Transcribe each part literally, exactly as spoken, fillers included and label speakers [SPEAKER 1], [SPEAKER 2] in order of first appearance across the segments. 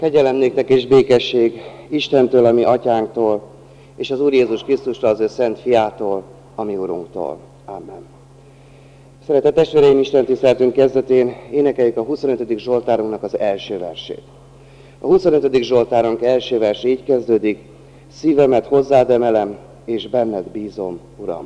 [SPEAKER 1] Kegyelem néktek és békesség Istentől, a mi atyánktól, és az Úr Jézus Krisztustól, az ő szent fiától, a mi Urunktól. Amen. Szeretett testvéreim, Isten tiszteletünk kezdetén énekeljük a huszonötödik Zsoltárunknak az első versét. A huszonötödik Zsoltárunk első verse így kezdődik: szívemet hozzád emelem, és benned bízom, Uram.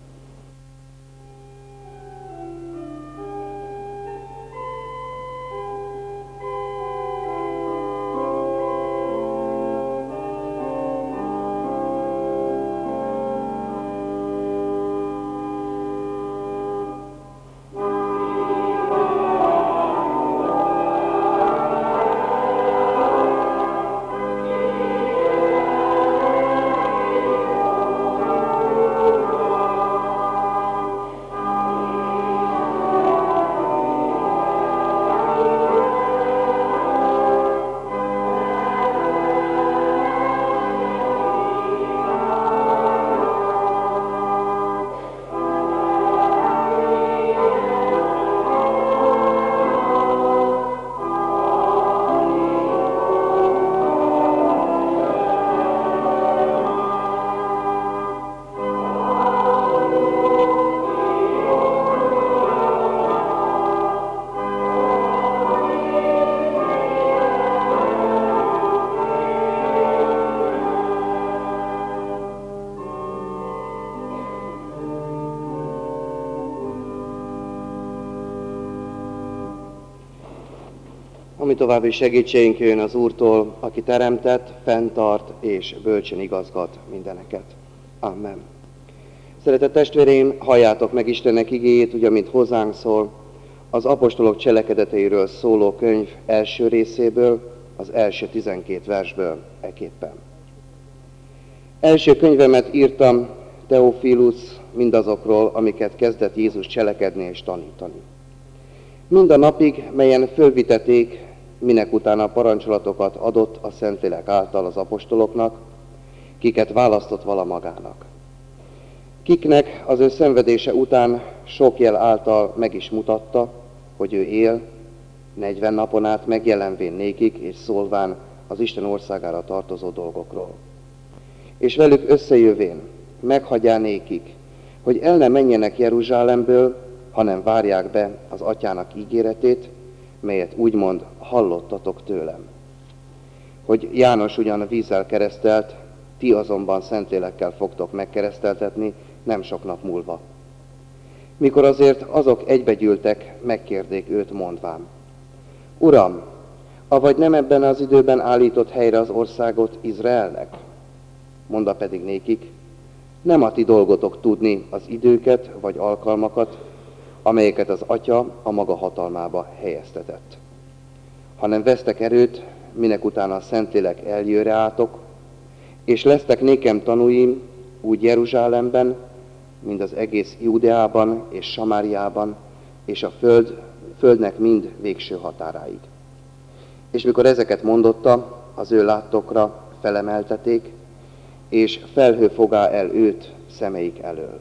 [SPEAKER 1] Ami további segítségünk jön az Úrtól, aki teremtett, fenntart és bölcsen igazgat mindeneket. Amen. Szeretett testvéreim, halljátok meg Istennek igéjét, ugye, mint hozzánk szól, az apostolok cselekedeteiről szóló könyv első részéből, az első tizenkét versből eképpen. Első könyvemet írtam, Teofilus, mindazokról, amiket kezdett Jézus cselekedni és tanítani. Mind a napig, melyen fölviteték, minek utána parancsolatokat adott a Szentlélek által az apostoloknak, kiket választott vala magának. Kiknek az ő szenvedése után sok jel által meg is mutatta, hogy ő él, negyven napon át megjelenvén nékik és szólván az Isten országára tartozó dolgokról. És velük összejövén meghagyá nékik, hogy el ne menjenek Jeruzsálemből, hanem várják be az atyának ígéretét, melyet úgymond hallottatok tőlem. Hogy János ugyan vízzel keresztelt, ti azonban Szentlélekkel fogtok megkereszteltetni nem sok nap múlva. Mikor azért azok egybegyűltek, megkérdék őt mondván: Uram, avagy nem ebben az időben állított helyre az országot Izraelnek? Monda pedig nékik: nem a ti dolgotok tudni az időket vagy alkalmakat, amelyeket az Atya a maga hatalmába helyeztetett. Hanem vesztek erőt, minek utána a Szentlélek eljön reátok, és lesztek nékem tanúim, úgy Jeruzsálemben, mind az egész Júdeában és Samáriában, és a föld, földnek mind végső határáig. És mikor ezeket mondotta, az ő láttokra felemelteték, és felhő fogá el őt szemeik elől.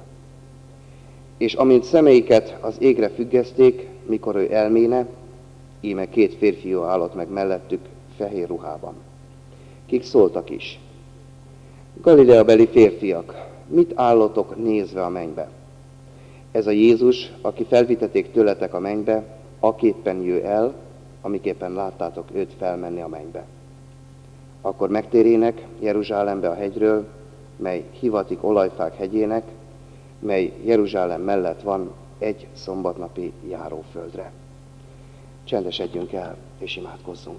[SPEAKER 1] És amint szemeiket az égre függeszték, mikor ő elméne, íme két férfiú állott meg mellettük fehér ruhában. Kik szóltak is: Galileabeli férfiak, mit állotok nézve a mennybe? Ez a Jézus, aki felviteték tőletek a mennybe, aképpen jő el, amiképpen láttátok őt felmenni a mennybe. Akkor megtérének Jeruzsálembe a hegyről, mely hivatik Olajfák hegyének, mely Jeruzsálem mellett van egy szombatnapi járóföldre. Csendesedjünk el, és imádkozzunk.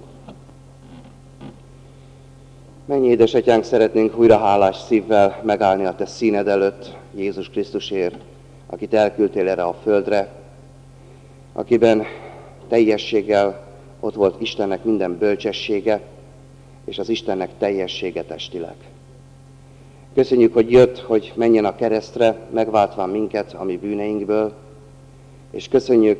[SPEAKER 1] Mennyi édesatyánk, szeretnénk újra hálás szívvel megállni a te színed előtt, Jézus Krisztusért, akit elküldtél erre a földre, akiben teljességgel ott volt Istennek minden bölcsessége, és az Istennek teljessége testileg. Köszönjük, hogy jött, hogy menjen a keresztre, megváltván minket a mi bűneinkből, és köszönjük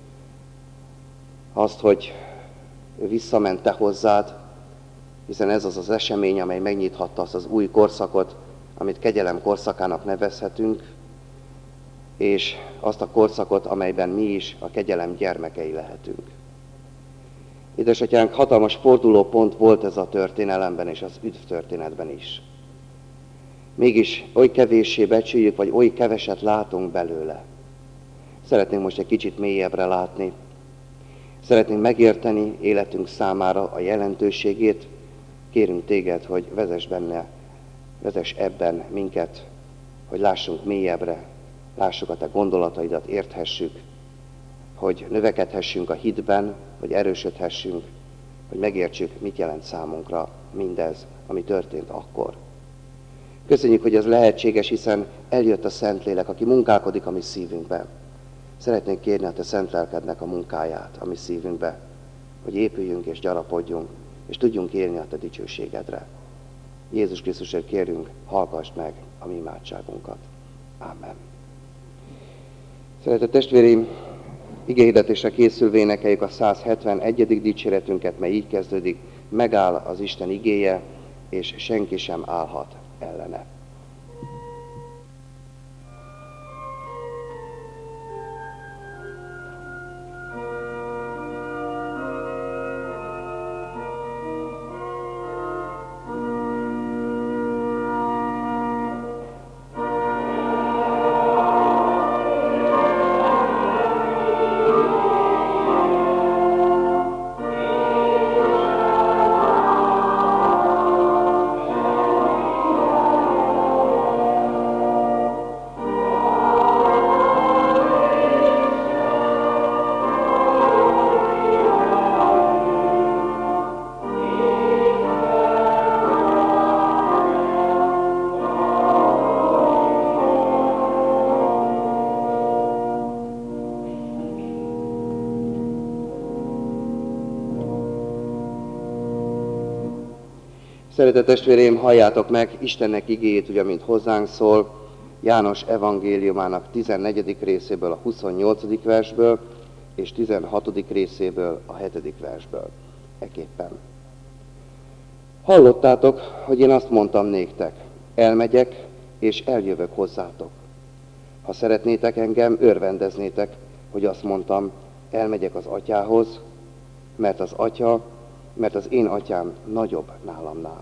[SPEAKER 1] azt, hogy ő visszament te hozzád, hiszen ez az az esemény, amely megnyithatta azt az új korszakot, amit kegyelem korszakának nevezhetünk, és azt a korszakot, amelyben mi is a kegyelem gyermekei lehetünk. Édesatyánk, hatalmas fordulópont volt ez a történelemben és az üdv történetben is. Mégis oly kevéssé becsüljük, vagy oly keveset látunk belőle. Szeretnénk most egy kicsit mélyebbre látni. Szeretnénk megérteni életünk számára a jelentőségét. Kérünk téged, hogy vezess benne, vezess ebben minket, hogy lássunk mélyebbre, lássuk a te gondolataidat, érthessük, hogy növekedhessünk a hitben, hogy erősödhessünk, hogy megértsük, mit jelent számunkra mindez, ami történt akkor. Köszönjük, hogy ez lehetséges, hiszen eljött a Szentlélek, aki munkálkodik a mi szívünkben. Szeretnénk kérni a te szent lelkednek a munkáját a mi szívünkbe, hogy épüljünk és gyarapodjunk, és tudjunk élni a te dicsőségedre. Jézus Krisztusért kérünk, hallgass meg a mi imádságunkat. Amen. Szeretett testvéreim, igéhirdetésre készülve énekeljük a száz hetvenegyedik dicséretünket, mely így kezdődik: megáll az Isten igéje, és senki sem állhat ellene. Szeretett testvéreim, halljátok meg Istennek igéjét, ugye, mint hozzánk szól, János evangéliumának tizennegyedik részéből, a huszonnyolcadik versből, és tizenhatodik részéből, a hetedik versből. Eképpen. Hallottátok, hogy én azt mondtam néktek, elmegyek, és eljövök hozzátok. Ha szeretnétek engem, örvendeznétek, hogy azt mondtam, elmegyek az atyához, mert az atya, mert az én atyám nagyobb nálamnál.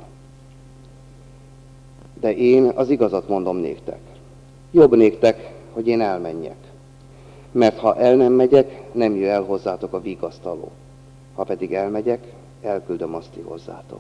[SPEAKER 1] De én az igazat mondom néktek. Jobb néktek, hogy én elmenjek. Mert ha el nem megyek, nem jöjj el hozzátok a vigasztaló. Ha pedig elmegyek, elküldöm azt ti hozzátok.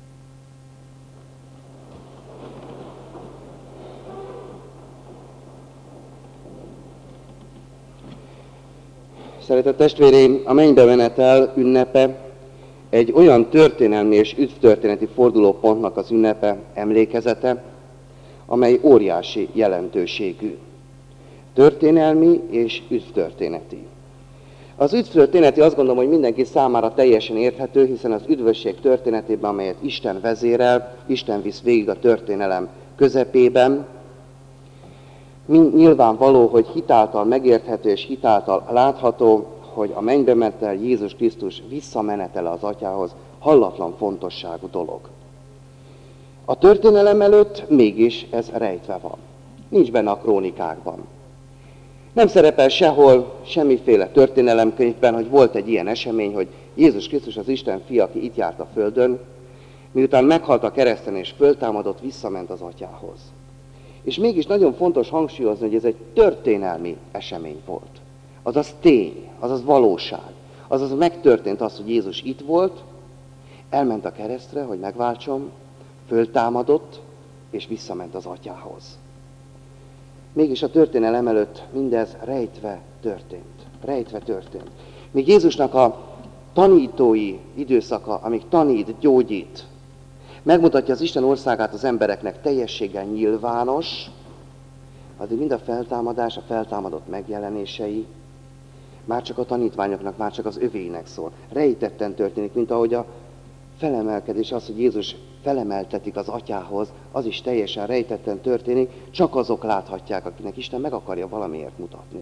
[SPEAKER 1] Szeretett testvéreim, a mennybe menetel ünnepe egy olyan történelmi és üdvtörténeti fordulópontnak az ünnepe, emlékezete, amely óriási jelentőségű. Történelmi és üdvtörténeti. Az üdvtörténeti azt gondolom, hogy mindenki számára teljesen érthető, hiszen az üdvösség történetében, amelyet Isten vezérel, Isten visz végig a történelem közepében, nyilvánvaló, hogy hitáltal megérthető és hitáltal látható, hogy a mennybe menetel Jézus Krisztus visszamenetele az atyához hallatlan fontosságú dolog. A történelem előtt mégis ez rejtve van. Nincs benne a krónikákban. Nem szerepel sehol, semmiféle történelemkönyvben, hogy volt egy ilyen esemény, hogy Jézus Krisztus, az Isten fia, aki itt járt a földön, miután meghalt a kereszten és föltámadott, visszament az atyához. És mégis nagyon fontos hangsúlyozni, hogy ez egy történelmi esemény volt. Azaz tény, azaz valóság. Azaz megtörtént az, hogy Jézus itt volt, elment a keresztre, hogy megváltson, föltámadott, és visszament az atyához. Mégis a történelem előtt mindez rejtve történt. Rejtve történt. Míg Jézusnak a tanítói időszaka, amíg tanít, gyógyít, megmutatja az Isten országát az embereknek teljességgel nyilvános, addig mind a feltámadás, a feltámadott megjelenései már csak a tanítványoknak, már csak az övéinek szól. Rejtetten történik, mint ahogy a felemelkedés, az, hogy Jézus felemeltetik az atyához, az is teljesen rejtetten történik, csak azok láthatják, akinek Isten meg akarja valamiért mutatni.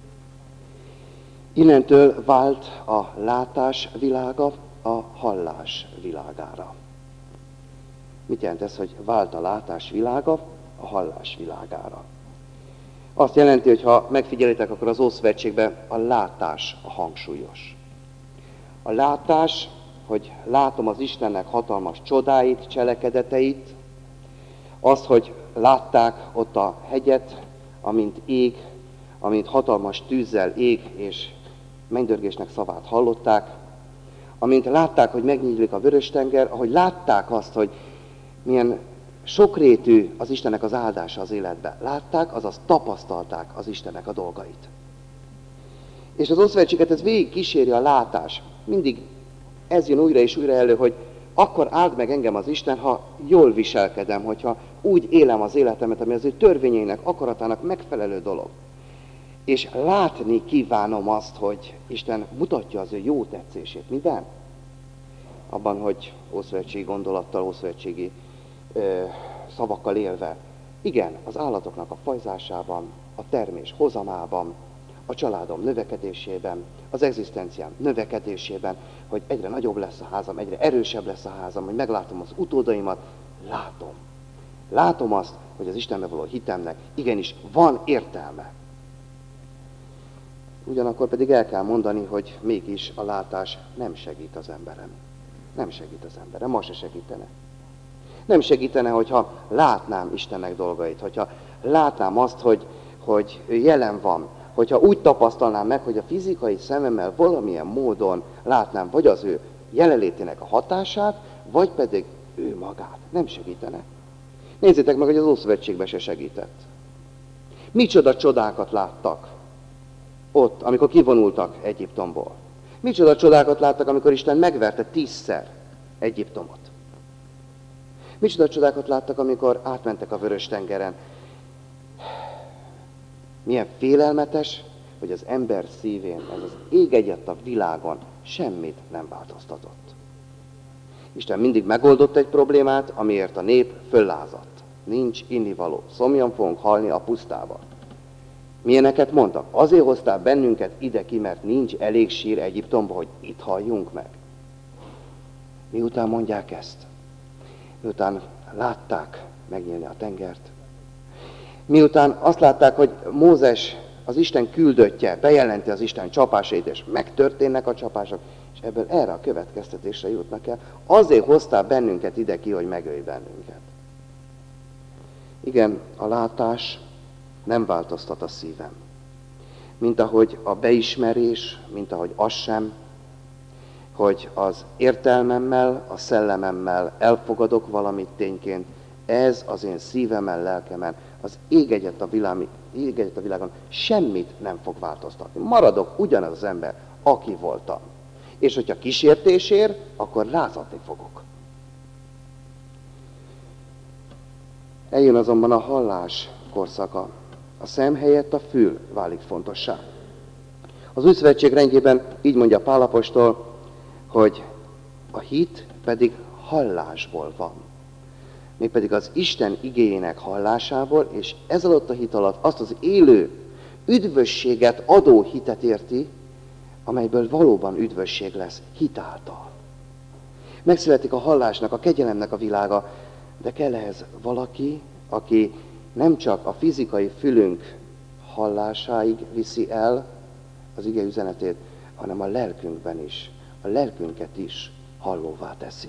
[SPEAKER 1] Innentől vált a látás világa a hallás világára. Mit jelent ez, hogy vált a látás világa a hallás világára? Azt jelenti, hogy ha megfigyelitek, akkor az Ószövetségben a látás a hangsúlyos. A látás hogy látom az Istennek hatalmas csodáit, cselekedeteit, azt, hogy látták ott a hegyet, amint ég, amint hatalmas tűzzel ég, és mennydörgésnek szavát hallották, amint látták, hogy megnyílik a Vörös-tenger, ahogy látták azt, hogy milyen sokrétű az Istennek az áldása az életben. Látták, azaz tapasztalták az Istennek a dolgait. És az Ószövetséget ez végig kíséri a látás. Mindig ez jön újra és újra elő, hogy akkor áld meg engem az Isten, ha jól viselkedem, hogyha úgy élem az életemet, ami az ő törvényeinek, akaratának megfelelő dolog. És látni kívánom azt, hogy Isten mutatja az ő jó tetszését. Miben? Abban, hogy ószövetségi gondolattal, ószövetségi ö, szavakkal élve. Igen, az állatoknak a fajzásában, a termés hozamában, a családom növekedésében, az egzisztenciám növekedésében, hogy egyre nagyobb lesz a házam, egyre erősebb lesz a házam, hogy meglátom az utódaimat, látom. Látom azt, hogy az Istenbe való hitemnek igenis van értelme. Ugyanakkor pedig el kell mondani, hogy mégis a látás nem segít az emberem. Nem segít az emberem, ma se segítene. Nem segítene, hogyha látnám Istennek dolgait, hogyha látnám azt, hogy, hogy ő jelen van, hogyha úgy tapasztalnám meg, hogy a fizikai szememmel valamilyen módon látnám vagy az ő jelenlétének a hatását, vagy pedig ő magát. Nem segítene. Nézzétek meg, hogy az Ószövetségben se segített. Micsoda csodákat láttak ott, amikor kivonultak Egyiptomból. Micsoda csodákat láttak, amikor Isten megverte tízszer Egyiptomot. Micsoda csodákat láttak, amikor átmentek a Vörös-tengeren. Milyen félelmetes, hogy az ember szívén, ez az ég egyet a világon semmit nem változtatott. Isten mindig megoldott egy problémát, amiért a nép föllázadt. Nincs innivaló, szomjan fogunk halni a pusztába. Milyeneket mondtak? Azért hoztál bennünket ide ki, mert nincs elég sír Egyiptomba, hogy itt halljunk meg. Miután mondják ezt? Miután látták megnyílni a tengert? Miután azt látták, hogy Mózes, az Isten küldöttje, bejelenti az Isten csapásait, és megtörténnek a csapások, és ebből erre a következtetésre jutnak el. Azért hoztál bennünket ide ki, hogy megölj bennünket. Igen, a látás nem változtat a szívem. Mint ahogy a beismerés, mint ahogy az sem, hogy az értelmemmel, a szellememmel elfogadok valamit tényként, ez az én szívemen, lelkemen, az ég egyet a, világ, ég egyet a világon semmit nem fog változtatni. Maradok ugyanaz az ember, aki voltam. És hogyha kísértés ér, akkor rázadni fogok. Eljön azonban a hallás korszaka. A szem helyett a fül válik fontossá. Az Új Szövetség rendjében így mondja Pál apostol, hogy a hit pedig hallásból van. Mégpedig az Isten igéjének hallásából, és ez alatt a hit alatt azt az élő, üdvösséget adó hitet érti, amelyből valóban üdvösség lesz hitáltal. Megszületik a hallásnak, a kegyelemnek a világa, de kell ehhez valaki, aki nem csak a fizikai fülünk hallásáig viszi el az ige üzenetét, hanem a lelkünkben is, a lelkünket is hallóvá teszi.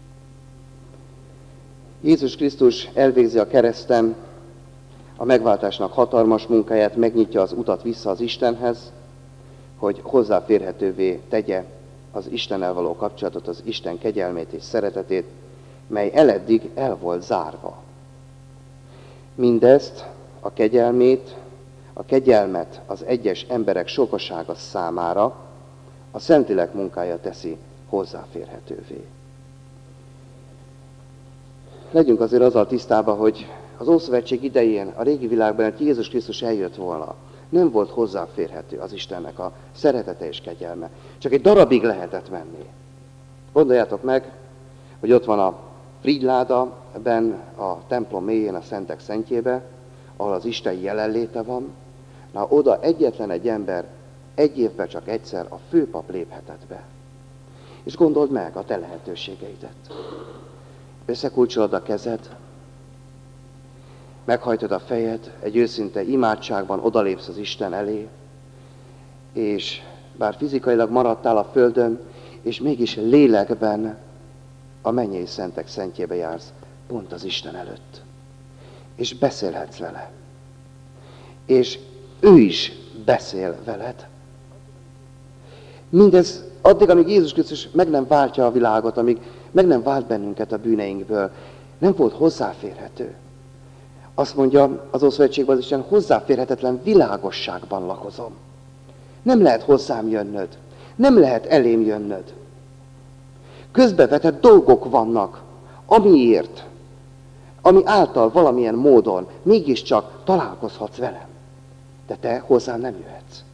[SPEAKER 1] Jézus Krisztus elvégzi a kereszten a megváltásnak hatalmas munkáját, megnyitja az utat vissza az Istenhez, hogy hozzáférhetővé tegye az Istennel való kapcsolatot, az Isten kegyelmét és szeretetét, mely eleddig el volt zárva. Mindezt, a kegyelmét, a kegyelmet az egyes emberek sokasága számára a Szentlélek munkája teszi hozzáférhetővé. Legyünk azért azzal tisztában, hogy az Ószövetség idején, a régi világban, hogy Jézus Krisztus eljött volna, nem volt hozzáférhető az Istennek a szeretete és kegyelme. Csak egy darabig lehetett menni. Gondoljátok meg, hogy ott van a frigyláda benn a templom mélyén, a szentek szentjébe, ahol az Isten jelenléte van. Na, oda egyetlen egy ember egy évben csak egyszer a főpap léphetett be. És gondold meg a te lehetőségeidet. Összekulcsolod a kezed, meghajtod a fejed, egy őszinte imádságban odalépsz az Isten elé, és bár fizikailag maradtál a földön, és mégis lélekben a mennyei szentek szentjébe jársz, pont az Isten előtt. És beszélhetsz vele. És ő is beszél veled. Mindez addig, amíg Jézus Krisztus meg nem váltja a világot, amíg meg nem vált bennünket a bűneinkből, nem volt hozzáférhető. Azt mondja az Ószövetségben az Isten, hozzáférhetetlen világosságban lakozom. Nem lehet hozzám jönnöd. Nem lehet elém jönnöd. Közbevetett dolgok vannak, amiért, ami által valamilyen módon mégiscsak találkozhatsz velem. De te hozzám nem jöhetsz.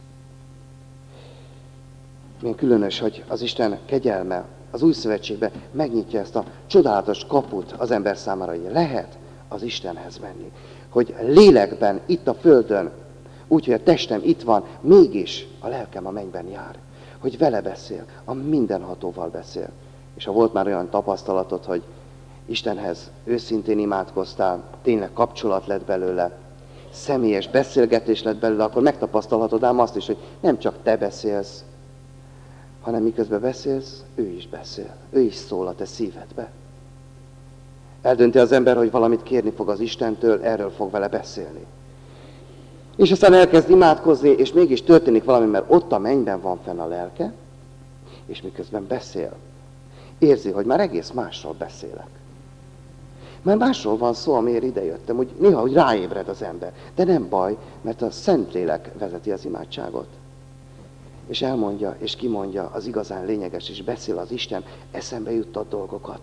[SPEAKER 1] Milyen különös, hogy az Isten kegyelme az Új Szövetségben megnyitja ezt a csodálatos kaput az ember számára, hogy lehet az Istenhez menni. Hogy lélekben, itt a földön, úgyhogy a testem itt van, mégis a lelkem a mennyben jár. Hogy vele beszél, a mindenhatóval beszél. És ha volt már olyan tapasztalatod, hogy Istenhez őszintén imádkoztál, tényleg kapcsolat lett belőle, személyes beszélgetés lett belőle, akkor megtapasztalhatod ám azt is, hogy nem csak te beszélsz, hanem miközben beszélsz, ő is beszél. Ő is szól a te szívedbe. Eldönti az ember, hogy valamit kérni fog az Istentől, erről fog vele beszélni. És aztán elkezd imádkozni, és mégis történik valami, mert ott a mennyben van fenn a lelke, és miközben beszél, érzi, hogy már egész másról beszélek. Már másról van szó, amiért idejöttem, hogy néha hogy ráébred az ember. De nem baj, mert a Szentlélek vezeti az imádságot. És elmondja, és kimondja az igazán lényeges, és beszél az Isten eszembe juttat dolgokat.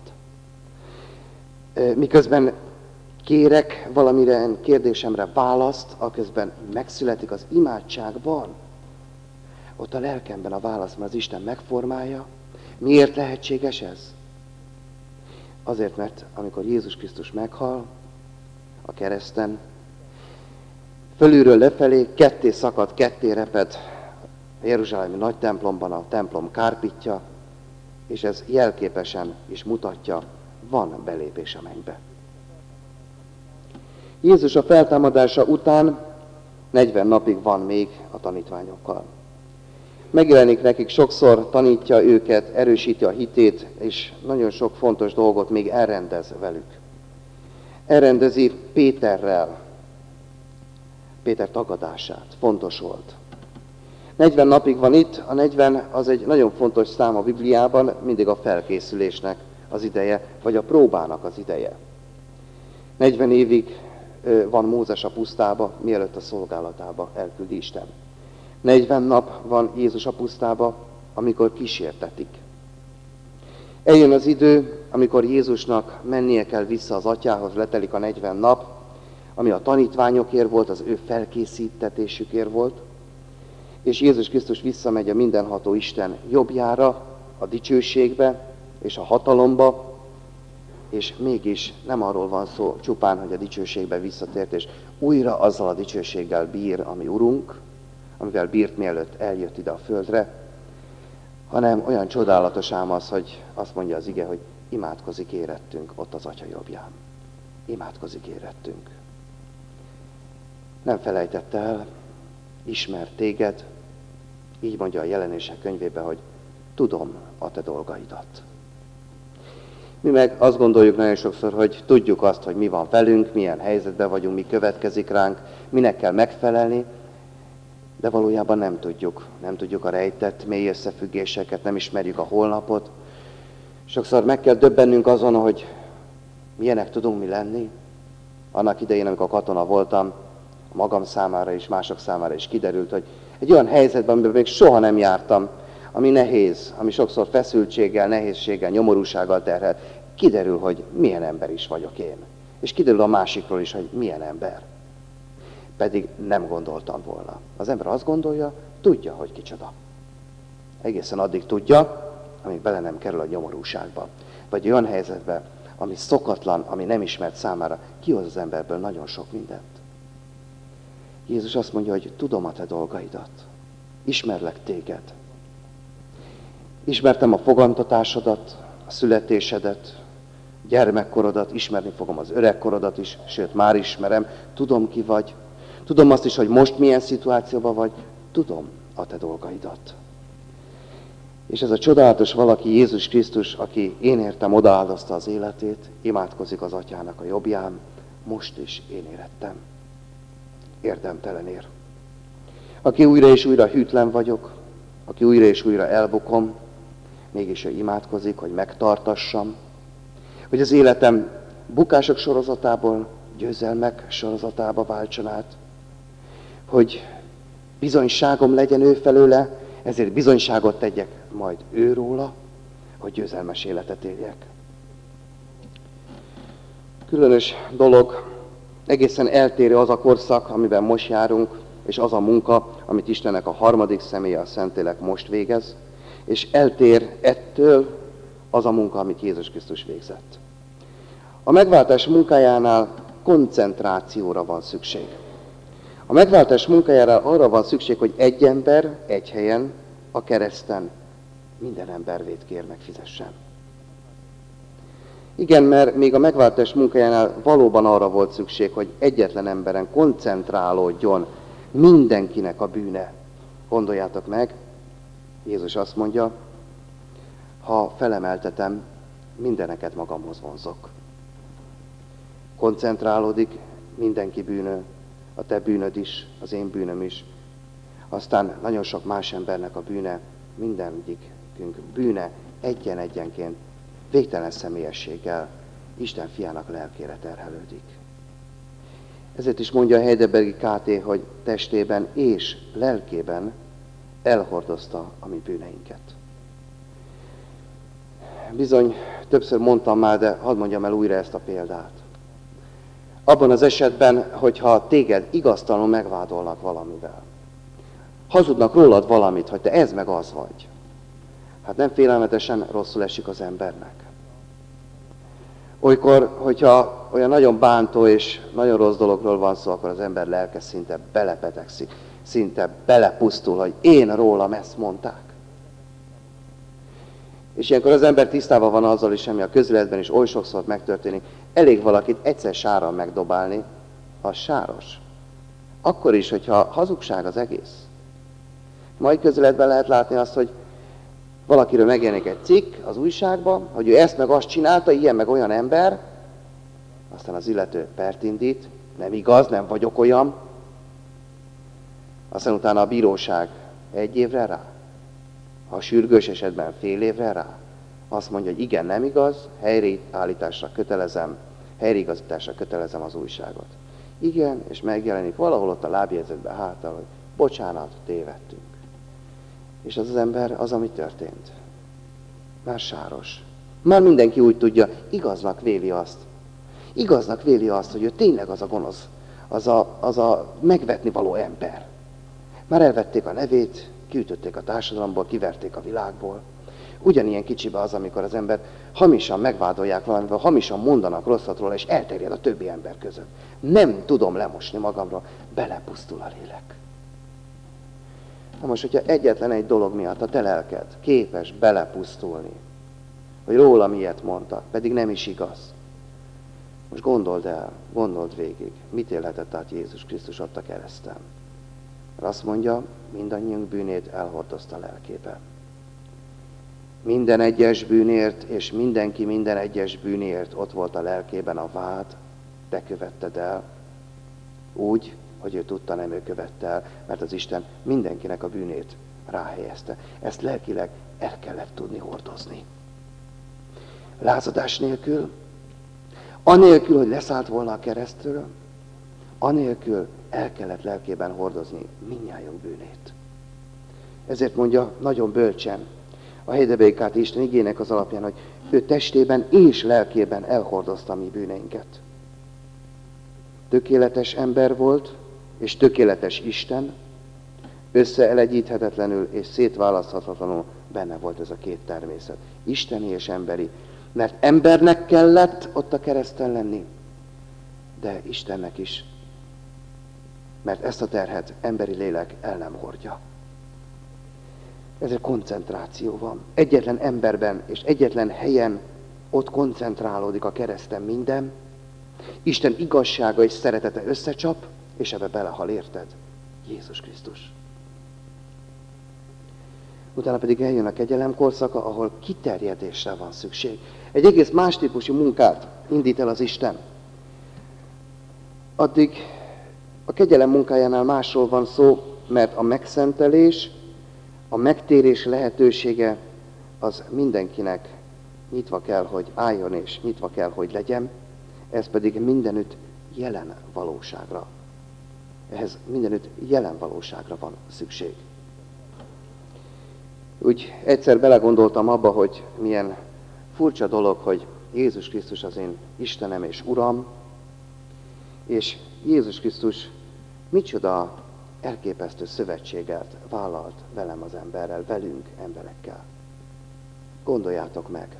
[SPEAKER 1] Miközben kérek valamire, kérdésemre választ, aközben megszületik az imádságban. Ott a lelkemben a válasz, mert az Isten megformálja. Miért lehetséges ez? Azért, mert amikor Jézus Krisztus meghal a kereszten, fölülről lefelé ketté szakad, ketté reped a jeruzsálemi nagy templomban a templom kárpitja, és ez jelképesen is mutatja, van belépés a mennybe. Jézus a feltámadása után negyven napig van még a tanítványokkal. Megjelenik nekik, sokszor tanítja őket, erősíti a hitét, és nagyon sok fontos dolgot még elrendez velük. Elrendezi Péterrel, Péter tagadását, fontos volt. negyven napig van itt, a negyven az egy nagyon fontos szám a Bibliában, mindig a felkészülésnek az ideje, vagy a próbának az ideje. negyven évig van Mózes a pusztába, mielőtt a szolgálatába elküldi Isten. negyven nap van Jézus a pusztába, amikor kísértetik. Eljön az idő, amikor Jézusnak mennie kell vissza az atyához, letelik a negyven nap, ami a tanítványokért volt, az ő felkészítetésükért volt, és Jézus Krisztus visszamegy a mindenható Isten jobbjára, a dicsőségbe és a hatalomba, és mégis nem arról van szó csupán, hogy a dicsőségbe visszatért, és újra azzal a dicsőséggel bír, ami Urunk, amivel bírt, mielőtt eljött ide a földre, hanem olyan csodálatos ám az, hogy azt mondja az ige, hogy imádkozik érettünk ott az Atya jobbján. Imádkozik érettünk. Nem felejtette el, ismert téged, így mondja a Jelenések könyvében, hogy tudom a te dolgaidat. Mi meg azt gondoljuk nagyon sokszor, hogy tudjuk azt, hogy mi van velünk, milyen helyzetben vagyunk, mi következik ránk, minek kell megfelelni, de valójában nem tudjuk. Nem tudjuk a rejtett mély összefüggéseket, nem ismerjük a holnapot. Sokszor meg kell döbbennünk azon, hogy milyenek tudunk mi lenni. Annak idején, amikor katona voltam, magam számára és mások számára is kiderült, hogy egy olyan helyzetben, amiben még soha nem jártam, ami nehéz, ami sokszor feszültséggel, nehézséggel, nyomorúsággal terhel, kiderül, hogy milyen ember is vagyok én. És kiderül a másikról is, hogy milyen ember. Pedig nem gondoltam volna. Az ember azt gondolja, tudja, hogy kicsoda. Egészen addig tudja, amíg bele nem kerül a nyomorúságba. Vagy olyan helyzetbe, ami szokatlan, ami nem ismert számára, kihoz az emberből nagyon sok mindent. Jézus azt mondja, hogy tudom a te dolgaidat. Ismerlek téged. Ismertem a fogantatásodat, a születésedet, gyermekkorodat, ismerni fogom az öregkorodat is, sőt, már ismerem, tudom ki vagy, tudom azt is, hogy most milyen szituációban vagy, tudom a te dolgaidat. És ez a csodálatos valaki, Jézus Krisztus, aki én értem, odaáldozta az életét, imádkozik az Atyának a jobbján, most is én érettem. Érdemtelenért. Aki újra és újra hűtlen vagyok, aki újra és újra elbukom, mégis ő imádkozik, hogy megtartassam, hogy az életem bukások sorozatából győzelmek sorozatába váltson át, hogy bizonyságom legyen ő felőle, ezért bizonyságot tegyek majd őróla, hogy győzelmes életet éljek. Különös dolog, egészen eltérő az a korszak, amiben most járunk, és az a munka, amit Istennek a harmadik személye, a Szentlélek most végez, és eltér ettől az a munka, amit Jézus Krisztus végzett. A megváltás munkájánál koncentrációra van szükség. A megváltás munkájára arra van szükség, hogy egy ember egy helyen a kereszten minden ember vétkért megfizessen. Igen, mert még a megváltás munkájánál valóban arra volt szükség, hogy egyetlen emberen koncentrálódjon mindenkinek a bűne. Gondoljátok meg, Jézus azt mondja, ha felemeltetem, mindeneket magamhoz vonzok. Koncentrálódik mindenki bűnö, a te bűnöd is, az én bűnöm is. Aztán nagyon sok más embernek a bűne, mindegyikünk bűne egyen-egyenként, végtelen személyességgel Isten fiának lelkére terhelődik. Ezért is mondja a Heidelbergi ká té, hogy testében és lelkében elhordozta a mi bűneinket. Bizony, többször mondtam már, de hadd mondjam el újra ezt a példát. Abban az esetben, hogyha téged igaztalanul megvádolnak valamivel, hazudnak rólad valamit, hogy te ez meg az vagy, hát nem félelmetesen rosszul esik az embernek. Olykor, hogyha olyan nagyon bántó és nagyon rossz dologról van szó, akkor az ember lelke szinte belepetegszik, szinte belepusztul, hogy én rólam ezt mondták. És ilyenkor az ember tisztában van azzal is, ami a közéletben is oly sokszor megtörténik, elég valakit egyszer sáron megdobálni, az sáros. Akkor is, hogyha hazugság az egész. Mai közéletben lehet látni azt, hogy valakiről megjelenik egy cikk az újságban, hogy ő ezt meg azt csinálta, ilyen meg olyan ember, aztán az illető pert indít, nem igaz, nem vagyok olyan, aztán utána a bíróság egy évre rá, ha sürgős esetben fél évre rá, azt mondja, hogy igen, nem igaz, helyreállításra kötelezem, helyreigazításra kötelezem az újságot. Igen, és megjelenik valahol ott a lábjegyzetben hátal, hogy bocsánat, tévedtünk. És az az ember az, ami történt. Már sáros. Már mindenki úgy tudja, igaznak véli azt. Igaznak véli azt, hogy ő tényleg az a gonosz, az a, az a megvetni való ember. Már elvették a nevét, kiütötték a társadalomból, kiverték a világból. Ugyanilyen kicsibe az, amikor az ember hamisan megvádolják valamivel, hamisan mondanak rosszat róla, és elterjed a többi ember között. Nem tudom lemosni magamra, belepusztul a lélek. Na most, hogyha egyetlen egy dolog miatt a te lelked képes belepusztulni, hogy rólam ilyet mondtak, pedig nem is igaz. Most gondold el, gondold végig, mit élhetett át Jézus Krisztus ott a kereszten. Mert azt mondja, mindannyiunk bűnét elhordozta lelkébe. Minden egyes bűnért, és mindenki minden egyes bűnért ott volt a lelkében a vád, te követted el, úgy, hogy ő tudta, nem ő követte el, mert az Isten mindenkinek a bűnét ráhelyezte. Ezt lelkileg el kellett tudni hordozni. Lázadás nélkül, anélkül, hogy leszállt volna a keresztről, anélkül el kellett lelkében hordozni mindnyájunk bűnét. Ezért mondja nagyon bölcsen a Heidelbergi ká té Isten igének az alapján, hogy ő testében és lelkében elhordozta mi bűneinket. Tökéletes ember volt, és tökéletes Isten, összeelegyíthetetlenül és szétválaszthatatlanul benne volt ez a két természet. Isteni és emberi. Mert embernek kellett ott a kereszten lenni, de Istennek is. Mert ezt a terhet emberi lélek el nem hordja. Ezért koncentráció van. Egyetlen emberben és egyetlen helyen ott koncentrálódik a kereszten minden. Isten igazsága és szeretete összecsap, és ebbe belehal, érted? Jézus Krisztus. utána pedig eljön a kegyelem korszaka, ahol kiterjedésre van szükség. Egy egész más típusú munkát indít el az Isten. Addig a kegyelem munkájánál másról van szó, mert a megszentelés, a megtérés lehetősége az mindenkinek nyitva kell, hogy álljon és nyitva kell, hogy legyen, ez pedig mindenütt jelen valóságra. Ehhez mindenütt jelen valóságra van szükség. Úgy egyszer belegondoltam abba, hogy milyen furcsa dolog, hogy Jézus Krisztus az én Istenem és Uram, és Jézus Krisztus micsoda elképesztő szövetséget vállalt velem az emberrel, velünk emberekkel. Gondoljátok meg,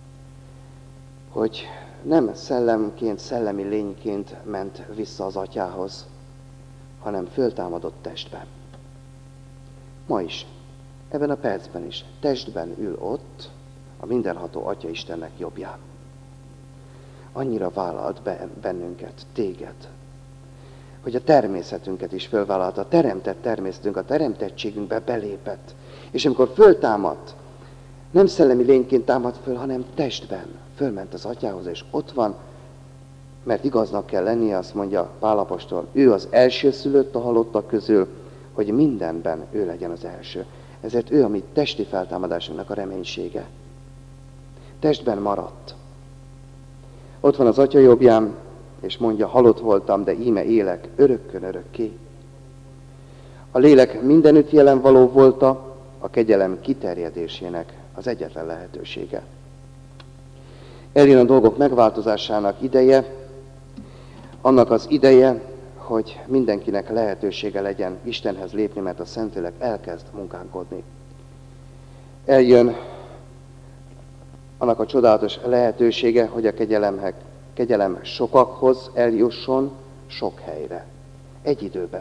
[SPEAKER 1] hogy nem szellemként, szellemi lényként ment vissza az atyához, hanem föltámadott testben. Ma is, ebben a percben is, testben ül ott, a mindenható Atya Istennek jobbján. Annyira vállalt be bennünket, téged, hogy a természetünket is fölvállalta, a teremtett természetünk, a teremtettségünkbe belépett. És amikor föltámadt, nem szellemi lényként támadt föl, hanem testben fölment az atyához, és ott van, mert igaznak kell lennie, azt mondja Pál apostol, ő az első szülött a halottak közül, hogy mindenben ő legyen az első. Ezért ő a mi testi feltámadásunknak a reménysége. Testben maradt. Ott van az atya jobbján, és mondja, halott voltam, de íme élek, örökkön örökké. A lélek mindenütt jelen való volt a kegyelem kiterjedésének az egyetlen lehetősége. Eljön a dolgok megváltozásának ideje, annak az ideje, hogy mindenkinek lehetősége legyen Istenhez lépni, mert a Szentlélek elkezd munkálkodni. Eljön annak a csodálatos lehetősége, hogy a kegyelemhez, kegyelem sokakhoz eljusson sok helyre. Egy időben.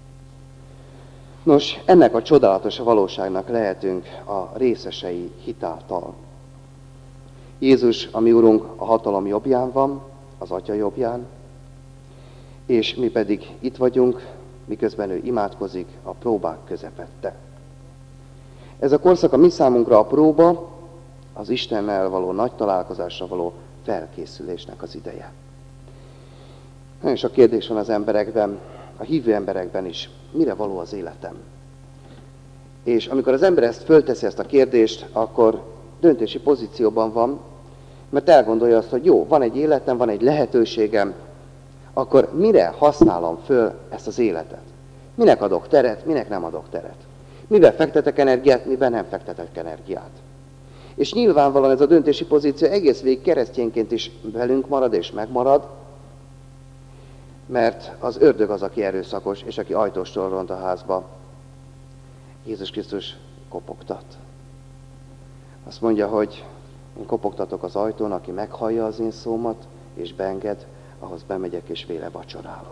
[SPEAKER 1] Nos, ennek a csodálatos valóságnak lehetünk a részesei hitáltal. Jézus, a mi Urunk, a hatalom jobbján van, az Atya jobbján, és mi pedig itt vagyunk, miközben ő imádkozik a próbák közepette. Ez a korszak a mi számunkra a próba, az Istennel való nagy találkozásra való felkészülésnek az ideje. Nagyon sok kérdés van az emberekben, a hívő emberekben is. Mire való az életem? És amikor az ember ezt fölteszi, ezt a kérdést, akkor döntési pozícióban van, mert elgondolja azt, hogy jó, van egy életem, van egy lehetőségem, akkor mire használom föl ezt az életet? Minek adok teret, minek nem adok teret? Mivel fektetek energiát, miben nem fektetek energiát? És nyilvánvalóan ez a döntési pozíció egész végig keresztényként is velünk marad és megmarad, mert az ördög az, aki erőszakos, és aki ajtóstól ront a házba. Jézus Krisztus kopogtat. Azt mondja, hogy én kopogtatok az ajtón, aki meghallja az én szómat, és beenged, ahhoz bemegyek, és vele vacsorálok.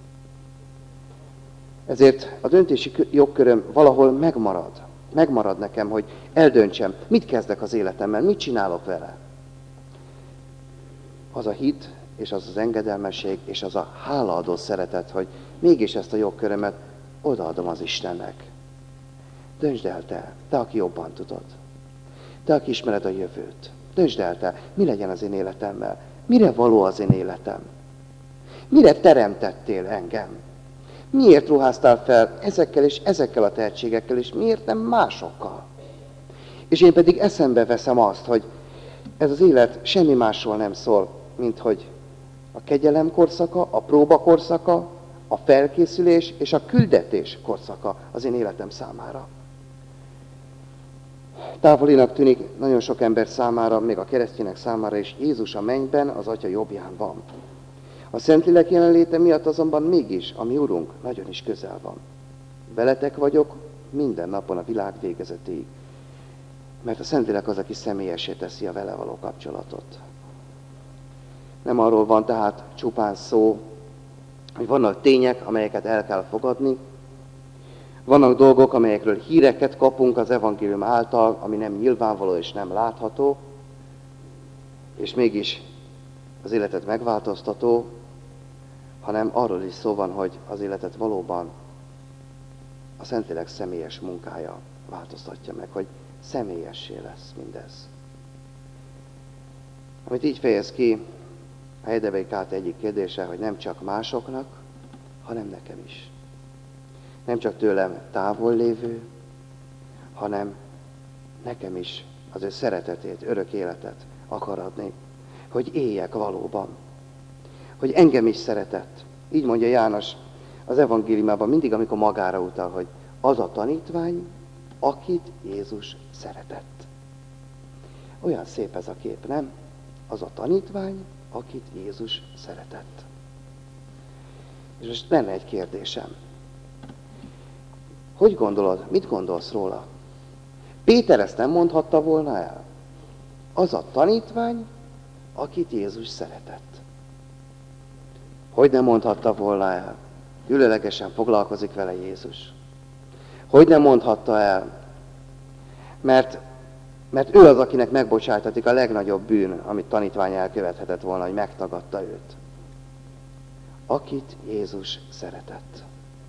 [SPEAKER 1] Ezért a döntési jogköröm valahol megmarad. Megmarad nekem, hogy eldöntsem, mit kezdek az életemmel, mit csinálok vele. Az a hit, és az az engedelmesség, és az a hálaadó szeretet, hogy mégis ezt a jogkörömet odaadom az Istennek. Döntsd el te, te, aki jobban tudod. Te, aki ismered a jövőt. Döntsd el te, mi legyen az én életemmel. Mire való az én életem? Mire teremtettél engem? Miért ruháztál fel ezekkel és ezekkel a tehetségekkel, és miért nem másokkal? És én pedig eszembe veszem azt, hogy ez az élet semmi másról nem szól, mint hogy a kegyelem korszaka, a próba korszaka, a felkészülés és a küldetés korszaka az én életem számára. Távolinak tűnik nagyon sok ember számára, még a keresztények számára is, Jézus a mennyben, az Atya jobbján van. A Szentlélek jelenléte miatt azonban mégis a mi Urunk nagyon is közel van. Veletek vagyok minden napon a világ végezetéig. Mert a Szentlélek az, aki személyessé teszi a vele való kapcsolatot. Nem arról van tehát csupán szó, hogy vannak tények, amelyeket el kell fogadni, vannak dolgok, amelyekről híreket kapunk az evangélium által, ami nem nyilvánvaló és nem látható, és mégis az életet megváltoztató, hanem arról is szó van, hogy az életet valóban a Szentlélek személyes munkája változtatja meg, hogy személyessé lesz mindez. Amit így fejez ki a Heidelberg Káta egyik kérdése, hogy nem csak másoknak, hanem nekem is. Nem csak tőlem távol lévő, hanem nekem is az ő szeretetét, örök életet akar adni, hogy éljek valóban, hogy engem is szeretett. Így mondja János az evangéliumában mindig, amikor magára utal, hogy az a tanítvány, akit Jézus szeretett. Olyan szép ez a kép, nem? Az a tanítvány, akit Jézus szeretett. És most lenne egy kérdésem. Hogy gondolod, mit gondolsz róla? Péter ezt nem mondhatta volna el? Az a tanítvány, akit Jézus szeretett. Hogy nem mondhatta volna el? Különlegesen foglalkozik vele Jézus. Hogy nem mondhatta el? Mert, mert ő az, akinek megbocsájtatik a legnagyobb bűn, amit tanítvány elkövethetett volna, hogy megtagadta őt. Akit Jézus szeretett.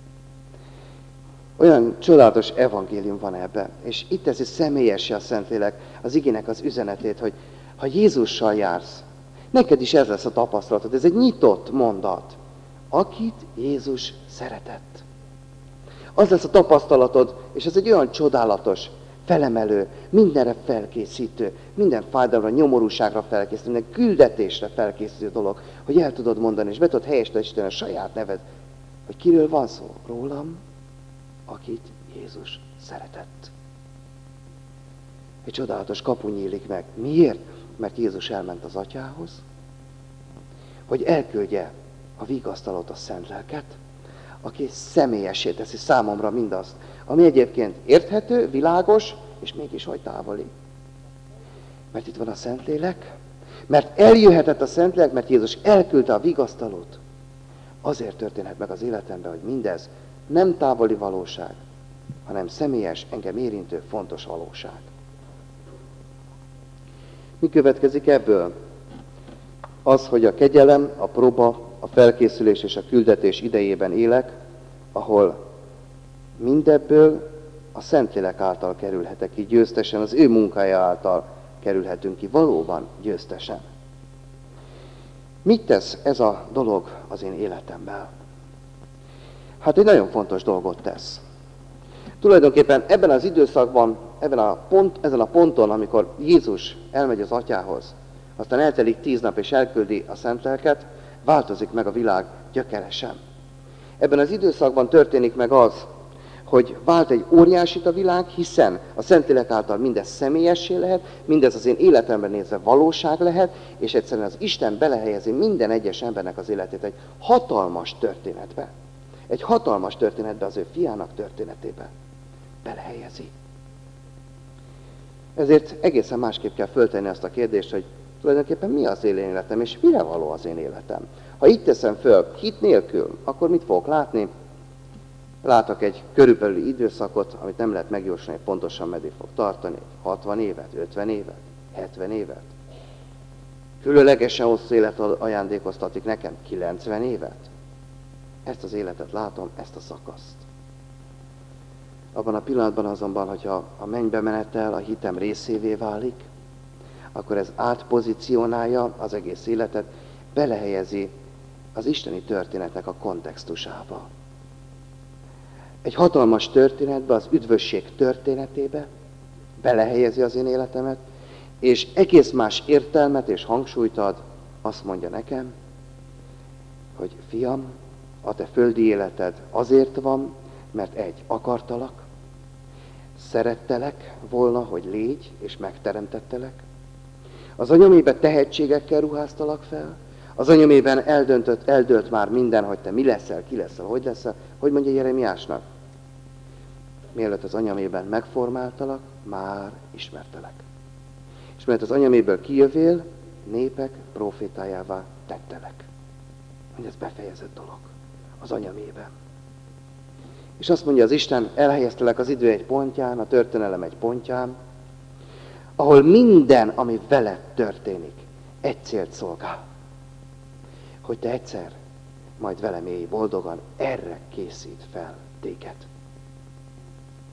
[SPEAKER 1] Olyan csodálatos evangélium van ebben, és itt teszi személyessé a Szentlélek az igének az üzenetét, hogy ha Jézussal jársz, neked is ez lesz a tapasztalatod, ez egy nyitott mondat. Akit Jézus szeretett. Az lesz a tapasztalatod, és ez egy olyan csodálatos, felemelő, mindenre felkészítő, minden fájdalomra, nyomorúságra felkészítő, minden küldetésre felkészítő dolog, hogy el tudod mondani, és be tudod helyesíteni a saját neved, hogy kiről van szó? Rólam, akit Jézus szeretett. Egy csodálatos kapu nyílik meg. Miért? Mert Jézus elment az Atyához, hogy elküldje a vigasztalót, a Szent Lelket, aki személyessé teszi számomra mindazt, ami egyébként érthető, világos, és mégis hogy távoli. Mert itt van a Szentlélek, mert eljöhetett a Szentlélek, mert Jézus elküldte a vigasztalót. Azért történhet meg az életemben, hogy mindez nem távoli valóság, hanem személyes, engem érintő, fontos valóság. Mi következik ebből? Az, hogy a kegyelem, a próba, a felkészülés és a küldetés idejében élek, ahol mindebből a Szentlélek által kerülhetek ki győztesen, az ő munkája által kerülhetünk ki valóban győztesen. Mit tesz ez a dolog az én életemben? Hát egy nagyon fontos dolgot tesz. Tulajdonképpen ebben az időszakban, ebben a pont, ezen a ponton, amikor Jézus elmegy az Atyához, aztán eltelik tíz nap és elküldi a Szentlelket, változik meg a világ gyökeresen. Ebben az időszakban történik meg az, hogy vált egy óriásit a világ, hiszen a Szentlélek által mindez személyessé lehet, mindez az én életemben nézve valóság lehet, és egyszerűen az Isten belehelyezi minden egyes embernek az életét egy hatalmas történetbe. Egy hatalmas történetbe, az ő fiának történetébe belehelyezi. Ezért egészen másképp kell föltenni azt a kérdést, hogy tulajdonképpen mi az én életem, és mire való az én életem. Ha itt teszem föl hit nélkül, akkor mit fogok látni? Látok egy körülbelüli időszakot, amit nem lehet megjósolni, hogy pontosan meddig fog tartani. hatvan évet, ötven évet, hetven évet. Különlegesen hosszú élet ajándékoztatik nekem kilencven évet. Ezt az életet látom, ezt a szakaszt. Abban a pillanatban azonban, hogyha a mennybe menettel a hitem részévé válik, akkor ez átpozícionálja az egész életet, belehelyezi az isteni történetnek a kontextusába. Egy hatalmas történetbe, az üdvösség történetébe belehelyezi az én életemet, és egész más értelmet és hangsúlyt ad, azt mondja nekem, hogy fiam, a te földi életed azért van, mert egy, akartalak, szerettelek volna, hogy légy, és megteremtettelek. Az anyamébe tehetségekkel ruháztalak fel, az anyamében eldöntött, eldölt már minden, hogy te mi leszel, ki leszel, hogy leszel, hogy mondja Jeremiásnak. Mielőtt az anyamében megformáltalak, már ismertelek. És mert az anyaméből kijövél, népek profétájává tettelek. Hogy ez befejezett dolog az anyamében. És azt mondja az Isten, elhelyeztelek az idő egy pontján, a történelem egy pontján, ahol minden, ami veled történik, egy célt szolgál. Hogy te egyszer majd velem élj boldogan, erre készít fel téged.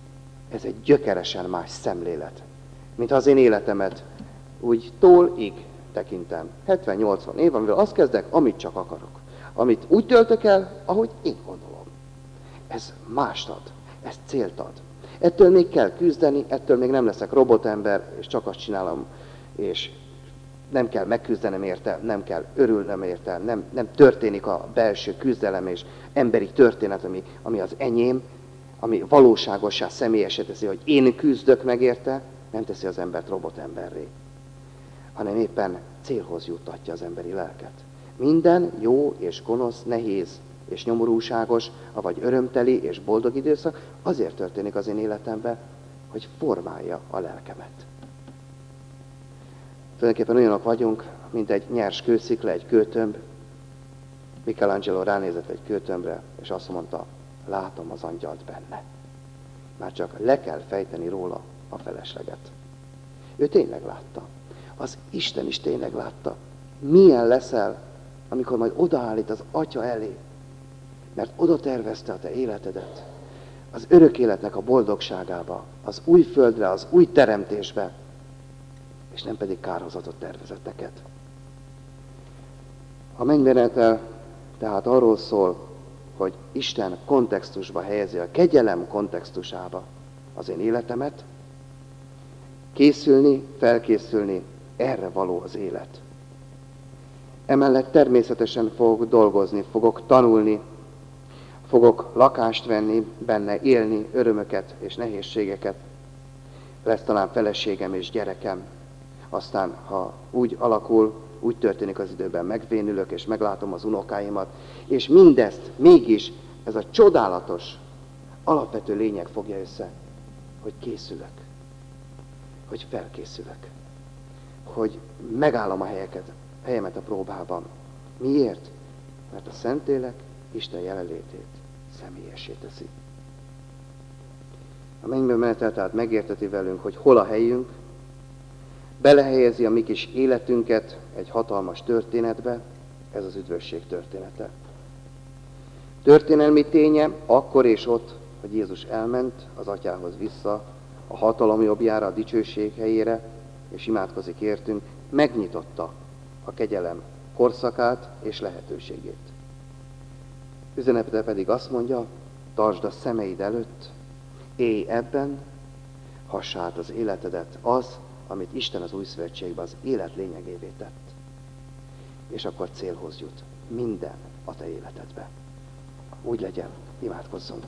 [SPEAKER 1] Ez egy gyökeresen más szemlélet, mint az én életemet úgy tól-ig tekintem. hetven-nyolcvan év, amivel azt kezdek, amit csak akarok. Amit úgy töltök el, ahogy én gondolom. Ez mást ad, ez célt ad. Ettől még kell küzdeni, ettől még nem leszek robotember, és csak azt csinálom, és nem kell megküzdenem érte, nem kell örülnem érte, nem, nem történik a belső küzdelem és emberi történet, ami, ami az enyém, ami valóságossá, személyesé teszi, hogy én küzdök meg érte, nem teszi az embert robotemberré, hanem éppen célhoz juttatja az emberi lelket. Minden jó és gonosz, nehéz és nyomorúságos, vagy örömteli és boldog időszak azért történik az én életemben, hogy formálja a lelkemet. Tulajdonképpen olyanok vagyunk, mint egy nyers kőszikla, egy kőtömb. Michelangelo ránézett egy kőtömbre, és azt mondta, látom az angyalt benne. Már csak le kell fejteni róla a felesleget. Ő tényleg látta. Az Isten is tényleg látta. Milyen leszel, amikor majd odaállít az Atya elé, mert oda tervezte a te életedet, az örök életnek a boldogságába, az új földre, az új teremtésbe, és nem pedig kárhozatot tervezett neked. A mennymenetel tehát arról szól, hogy Isten kontextusba helyezi, a kegyelem kontextusába az én életemet, készülni, felkészülni, erre való az élet. Emellett természetesen fogok dolgozni, fogok tanulni, fogok lakást venni, benne élni, örömöket és nehézségeket. Lesz talán feleségem és gyerekem. Aztán, ha úgy alakul, úgy történik az időben, megvénülök és meglátom az unokáimat, és mindezt mégis ez a csodálatos, alapvető lényeg fogja össze, hogy készülök, hogy felkészülök, hogy megállom a helyeket, helyemet a próbában. Miért? Mert a Szentlélek Isten jelenlétét személyessé teszi. A mennybe menetel tehát megérteti velünk, hogy hol a helyünk, belehelyezi a mi kis életünket egy hatalmas történetbe, ez az üdvösség története. Történelmi ténye akkor és ott, hogy Jézus elment az Atyához vissza, a hatalom jobbjára, a dicsőség helyére, és imádkozik értünk, megnyitotta a kegyelem korszakát és lehetőségét. Üzenete pedig azt mondja, tartsd a szemeid előtt, élj ebben, hass át az életedet az, amit Isten az új szövetségben az élet lényegévé tett. És akkor célhoz jut minden a te életedbe. Úgy legyen, imádkozzunk.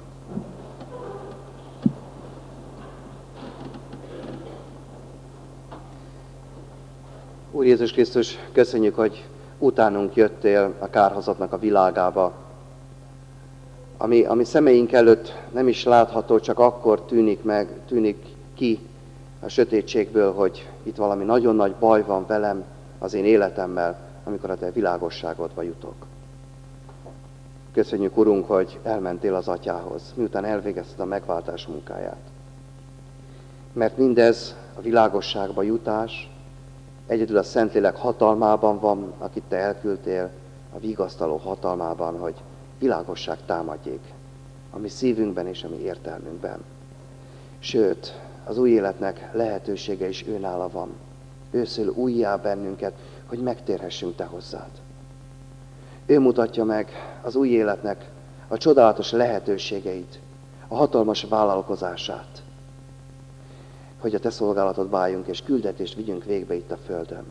[SPEAKER 1] Úr Jézus Krisztus, köszönjük, hogy utánunk jöttél a kárhozatnak a világába, ami, ami szemeink előtt nem is látható, csak akkor tűnik meg, tűnik ki a sötétségből, hogy itt valami nagyon nagy baj van velem, az én életemmel, amikor a te világosságodba jutok. Köszönjük, Urunk, hogy elmentél az Atyához, miután elvégezted a megváltás munkáját. Mert mindez a világosságba jutás egyedül a Szentlélek hatalmában van, akit te elküldtél, a vigasztaló hatalmában, hogy világosság támadjék a mi szívünkben és a mi értelmünkben. Sőt, az új életnek lehetősége is őnála van. Ő szül újjá bennünket, hogy megtérhessünk te hozzád. Ő mutatja meg az új életnek a csodálatos lehetőségeit, a hatalmas vállalkozását, hogy a te szolgálatodba álljunk és küldetést vigyünk végbe itt a földön.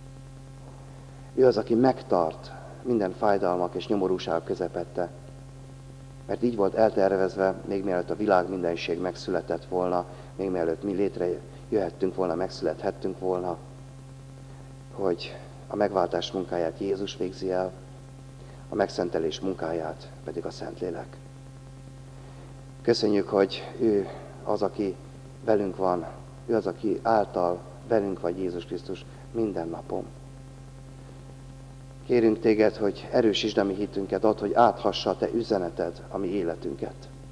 [SPEAKER 1] Ő az, aki megtart minden fájdalmak és nyomorúság közepette, mert így volt eltervezve, még mielőtt a világ mindenség megszületett volna, még mielőtt mi létrejöhettünk volna, megszülethettünk volna, hogy a megváltás munkáját Jézus végzi el, a megszentelés munkáját pedig a Szentlélek. Köszönjük, hogy ő az, aki velünk van, ő az, aki által velünk vagy Jézus Krisztus minden napon. Kérünk téged, hogy erősítsd a mi hitünket, add, hogy áthassa a te üzeneted a mi életünket.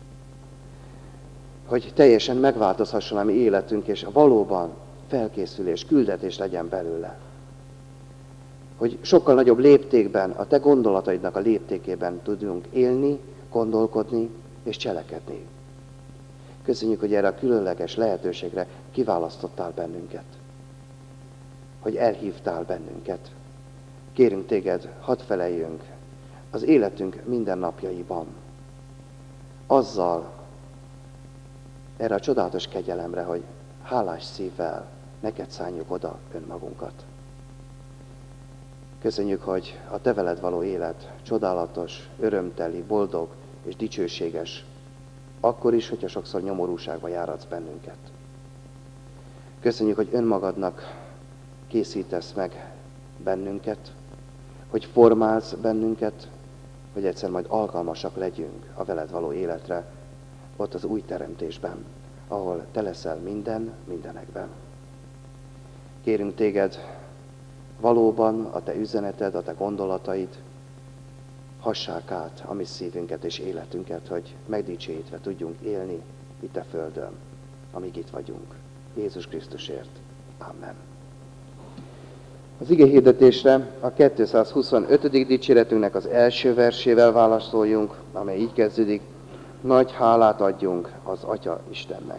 [SPEAKER 1] Hogy teljesen megváltozhasson a mi életünk, és valóban felkészülés, küldetés legyen belőle. Hogy sokkal nagyobb léptékben, a te gondolataidnak a léptékében tudjunk élni, gondolkodni és cselekedni. Köszönjük, hogy erre a különleges lehetőségre kiválasztottál bennünket. Hogy elhívtál bennünket. Kérünk téged, hadd feleljünk az életünk minden napjaiban. Azzal, erre a csodálatos kegyelemre, hogy hálás szívvel neked szánjuk oda önmagunkat. Köszönjük, hogy a te veled való élet csodálatos, örömteli, boldog és dicsőséges, akkor is, hogyha sokszor nyomorúságba járatsz bennünket. Köszönjük, hogy önmagadnak készítesz meg bennünket, hogy formálsz bennünket, hogy egyszer majd alkalmasak legyünk a veled való életre, ott az új teremtésben, ahol te leszel minden, mindenekben. Kérünk téged, valóban a te üzeneted, a te gondolataid hassák át a mi szívünket és életünket, hogy megdicsőítve tudjunk élni itt a földön, amíg itt vagyunk. Jézus Krisztusért. Amen. Az ige hirdetésre a kétszázhuszonötödik dicséretünknek az első versével válaszoljunk, amely így kezdődik: nagy hálát adjunk az Atya Istennek.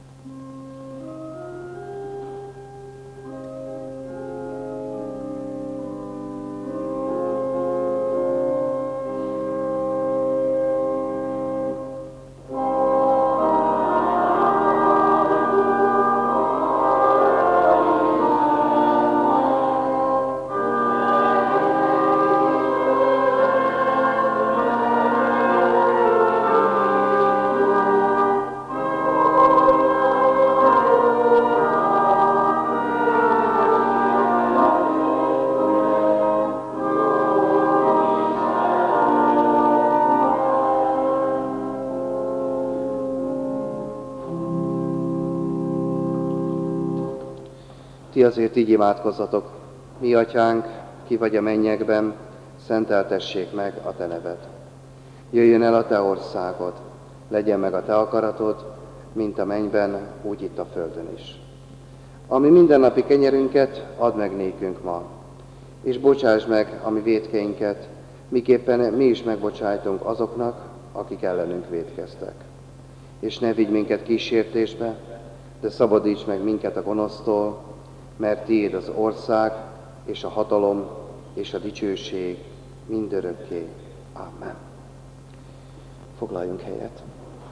[SPEAKER 1] Ti azért így imádkozzatok: mi atyánk, ki vagy a mennyekben, szenteltessék meg a te neved. Jöjjön el a te országod, legyen meg a te akaratod, mint a mennyben, úgy itt a földön is. Ami mindennapi kenyerünket add meg nékünk ma, és bocsáss meg a mi vétkeinket, miképpen mi is megbocsájtunk azoknak, akik ellenünk vétkeztek. És ne vigy minket kísértésbe, de szabadíts meg minket a gonosztól, mert tiéd az ország, és a hatalom, és a dicsőség mindörökké. Amen. Foglaljunk helyet.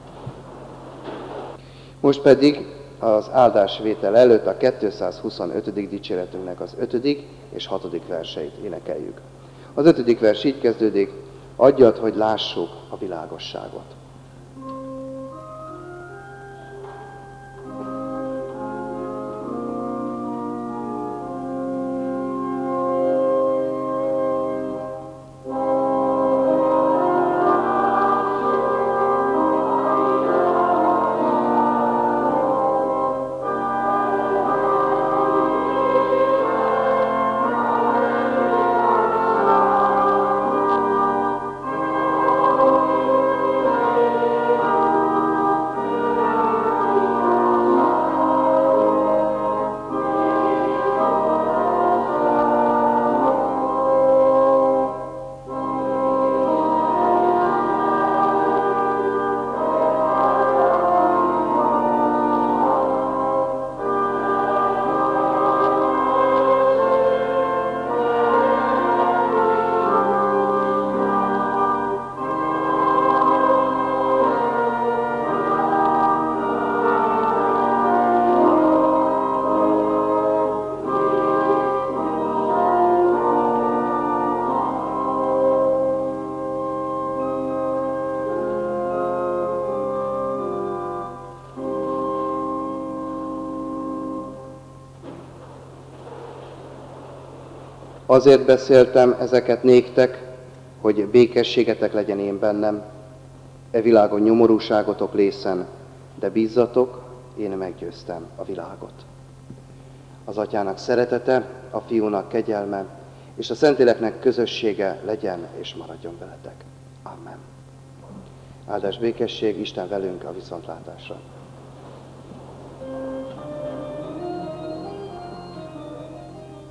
[SPEAKER 1] Most pedig az áldásvétel előtt a kétszázhuszonötödik dicséretünknek az ötödik és hatodik verseit énekeljük. Az ötödik vers így kezdődik: adjad, hogy lássuk a világosságot. Azért beszéltem ezeket néktek, hogy békességetek legyen én bennem, e világon nyomorúságotok lészen, de bízzatok, én meggyőztem a világot. Az Atyának szeretete, a Fiúnak kegyelme, és a Szentléleknek közössége legyen és maradjon veletek. Amen. Áldás békesség, Isten velünk a viszontlátásra.